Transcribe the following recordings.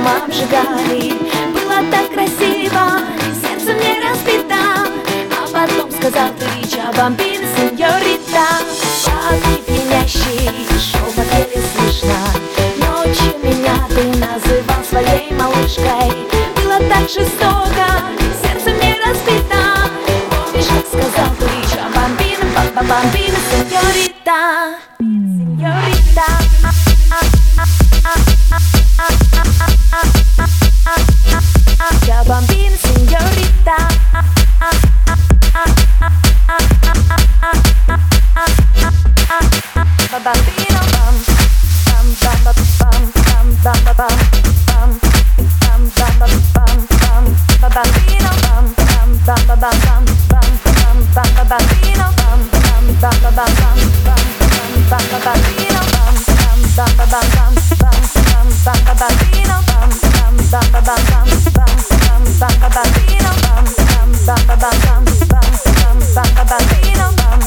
пламенем обжигали. Было так красиво, сердце мне разбито. А потом сказал ты: чао бамбино, сеньорита. Под пьянящий шепот еле слышно. Ночью меня ты называл своей малышкой. Было так жестоко, сердце мне разбито. Помнишь, как сказал ты: чао бамбино, бамбино, сеньорита. Сеньорита. Ciao bambina signorita. Bambino bam bam bam bam bam bam bam bam bam bam bam bam bambino bam bam bam bam bam bam bam bambino bam bam bam bam bam bam bambino bam bam bam bam bam bambino bam bam bam bam bambino bam bam bam bambino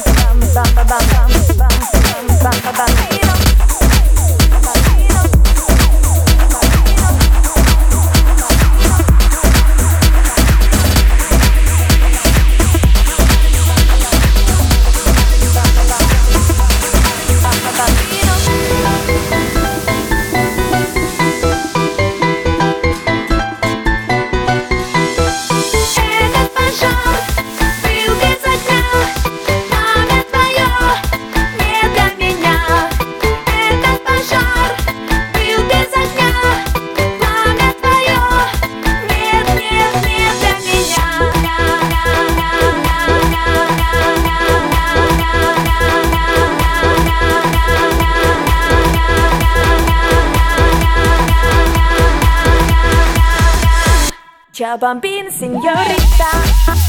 bambino. Ciao bambina signorita.